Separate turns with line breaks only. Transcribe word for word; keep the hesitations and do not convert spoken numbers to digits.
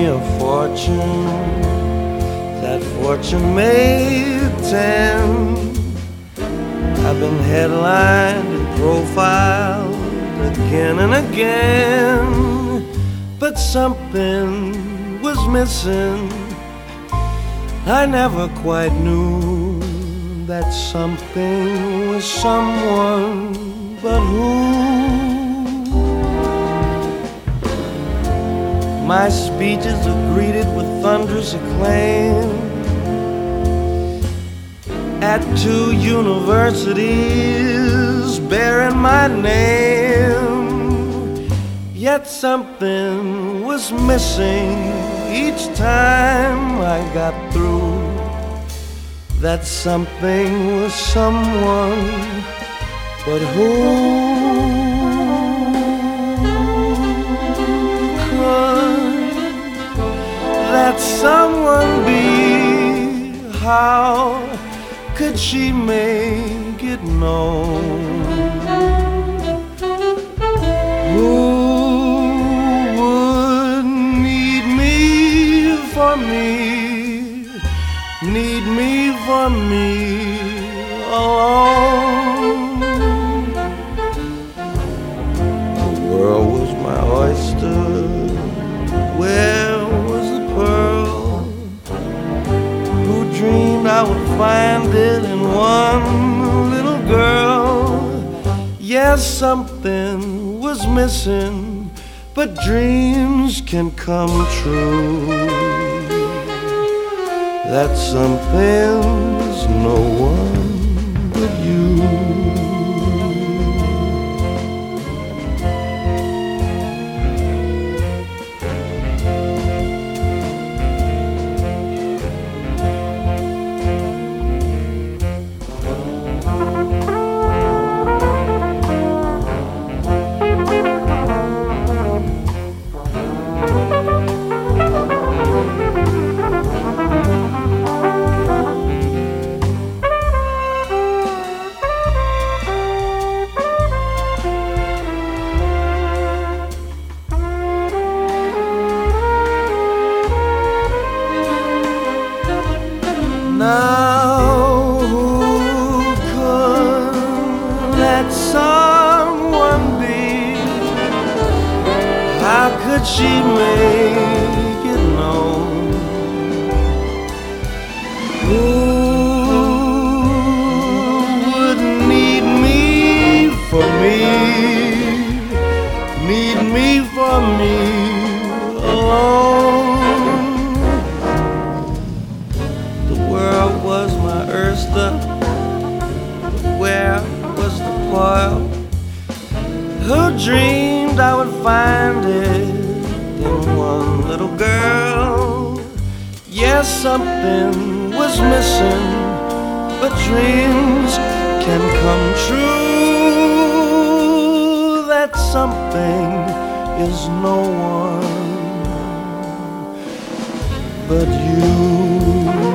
a fortune, that fortune made ten. I've been headlined and profiled again and again, but something was missing. I never quite knew that something was someone, but who? My speeches are greeted with thunderous acclaim at two universities bearing my name. Yet something was missing each time I got through. That something was someone, but who could that someone be? How could she make it known? Who would need me for me, need me for me alone? The world was my oyster. Where was the pearl? Who dreamed I would find it in one little girl? Yes, something was missing, but dreams can come true. That something's no one but you. Now who could that someone be? How could she make it known? Who would need me for me, need me for me alone? Was my oyster, where was the pearl? Who dreamed I would find it in one little girl? Yes, something was missing, but dreams can come true. That something is no one but you.